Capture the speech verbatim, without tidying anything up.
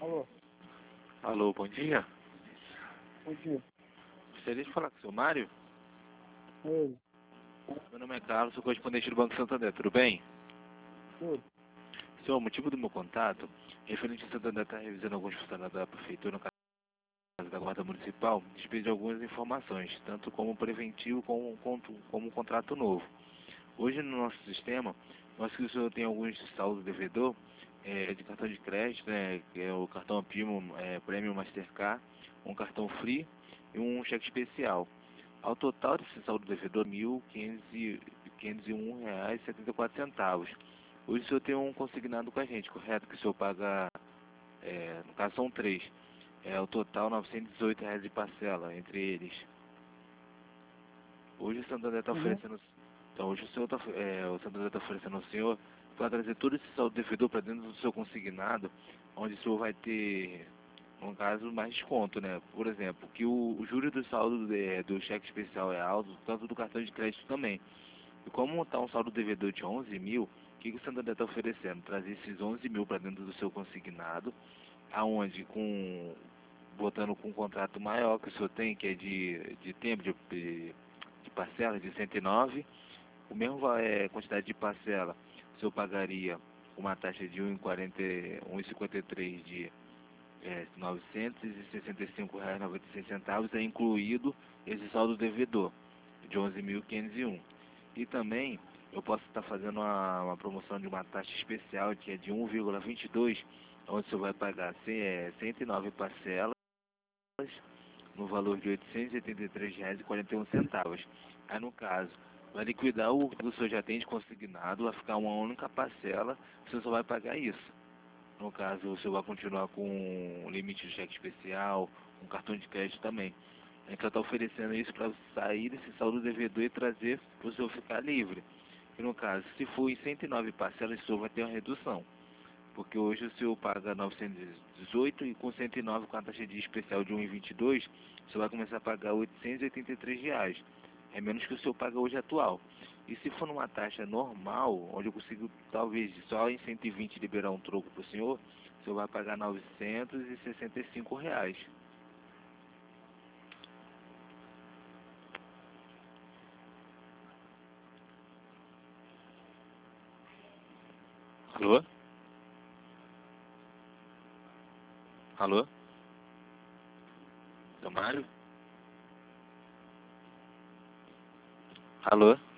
Alô, Alô, bom dia. bom dia. Gostaria de falar com o seu Mário? É ele, Meu nome é Carlos, sou correspondente do Banco Santander, tudo bem? tudo. Senhor, o motivo do meu contato, referente ao Santander está revisando alguns funcionários da Prefeitura, no caso da Guarda Municipal, te pedi algumas informações, tanto como preventivo como, como, como um contrato novo. Hoje no nosso sistema, nós que o senhor tem alguns saldo devedor é, de cartão de crédito, né, que é o cartão Primo, é, Premium Mastercard, um cartão Free e um cheque especial. Ao total desse saldo devedor, mil quinhentos e um reais e setenta e quatro centavos. Hoje o senhor tem um consignado com a gente, correto? Que o senhor paga, é, no caso são três. É o total novecentos e dezoito reais de parcela entre eles. Hoje o Santander está Uhum. oferecendo. Então hoje o senhor tá, é, o Santander está oferecendo ao senhor para trazer todo esse saldo devedor para dentro do seu consignado, onde o senhor vai ter, no caso, mais desconto, né? Por exemplo, que o, o juro do saldo de, do cheque especial é alto, tanto do cartão de crédito também. E como está um saldo devedor de onze mil, o que, que o Santander está oferecendo? Trazer esses onze mil para dentro do seu consignado, aonde com botando com um contrato maior que o senhor tem, que é de, de tempo de, de, de parcela de cento e nove, o mesmo va- é, quantidade de parcela, o senhor pagaria uma taxa de um vírgula cinquenta e três de é, novecentos e sessenta e cinco reais e noventa e seis centavos, é incluído esse saldo devedor de onze mil quinhentos e um. E também eu posso estar fazendo uma, uma promoção de uma taxa especial que é de um vírgula vinte e dois, onde você vai pagar cem, é, cento e nove parcelas no valor de oitocentos e oitenta e três reais e quarenta e um centavos. Aí no caso, vai liquidar o que o senhor já tem de consignado, vai ficar uma única parcela, você só vai pagar isso. No caso, o senhor vai continuar com um limite de cheque especial, um cartão de crédito também. A gente só está oferecendo isso para sair desse saldo devedor e trazer para o senhor ficar livre. E no caso, se for em cento e nove parcelas, o senhor vai ter uma redução. Porque hoje o senhor paga novecentos e dezoito e com cento e nove com a taxa de especial de um vírgula vinte e dois, o senhor vai começar a pagar oitocentos e oitenta e três reais. É menos que o senhor paga hoje atual. E se for numa taxa normal, onde eu consigo talvez só em cento e vinte liberar um troco para o senhor, o senhor vai pagar novecentos e sessenta e cinco reais. Alô? Alô? Seu Mário? Alô?